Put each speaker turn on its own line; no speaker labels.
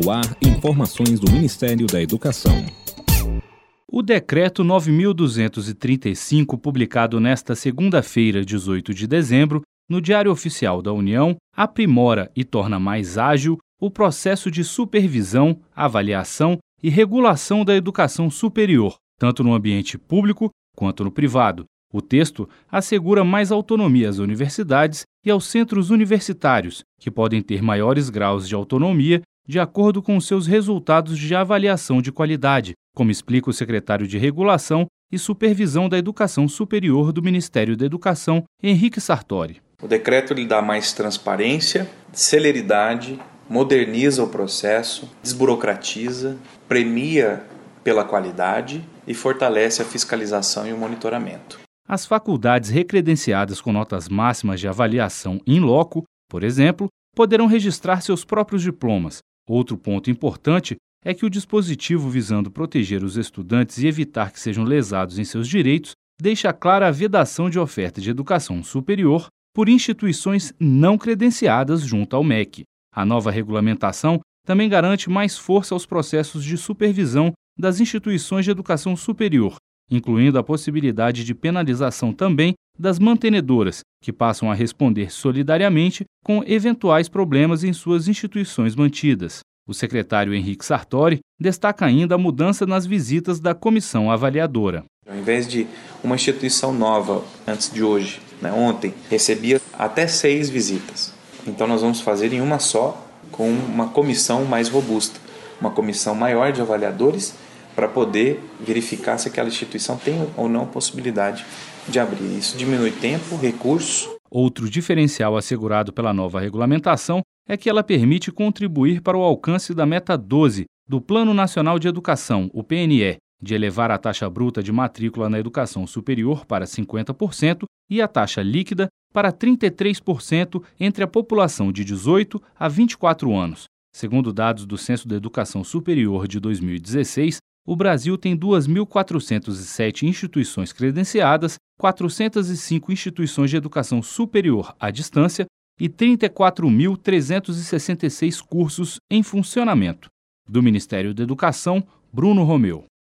No ar, informações do Ministério da Educação.
O Decreto 9.235, publicado nesta segunda-feira, 18 de dezembro, no Diário Oficial da União, aprimora e torna mais ágil o processo de supervisão, avaliação e regulação da educação superior, tanto no ambiente público quanto no privado. O texto assegura mais autonomia às universidades e aos centros universitários, que podem ter maiores graus de autonomia de acordo com seus resultados de avaliação de qualidade, como explica o secretário de Regulação e Supervisão da Educação Superior do Ministério da Educação, Henrique Sartori.
O decreto lhe dá mais transparência, celeridade, moderniza o processo, desburocratiza, premia pela qualidade e fortalece a fiscalização e o monitoramento.
As faculdades recredenciadas com notas máximas de avaliação in loco, por exemplo, poderão registrar seus próprios diplomas. Outro ponto importante é que o dispositivo visando proteger os estudantes e evitar que sejam lesados em seus direitos deixa clara a vedação de oferta de educação superior por instituições não credenciadas junto ao MEC. A nova regulamentação também garante mais força aos processos de supervisão das instituições de educação superior, incluindo a possibilidade de penalização também das mantenedoras, que passam a responder solidariamente com eventuais problemas em suas instituições mantidas. O secretário Henrique Sartori destaca ainda a mudança nas visitas da comissão avaliadora.
Ao invés de uma instituição nova, antes de hoje, ontem, recebia até 6 visitas. Então nós vamos fazer em uma só, com uma comissão mais robusta, uma comissão maior de avaliadores, para poder verificar se aquela instituição tem ou não possibilidade de abrir. Isso diminui tempo, recursos.
Outro diferencial assegurado pela nova regulamentação é que ela permite contribuir para o alcance da meta 12 do Plano Nacional de Educação, o PNE, de elevar a taxa bruta de matrícula na educação superior para 50% e a taxa líquida para 33% entre a população de 18 a 24 anos. Segundo dados do Censo da Educação Superior de 2016, o Brasil tem 2.407 instituições credenciadas, 405 instituições de educação superior à distância e 34.366 cursos em funcionamento. Do Ministério da Educação, Bruno Romeu.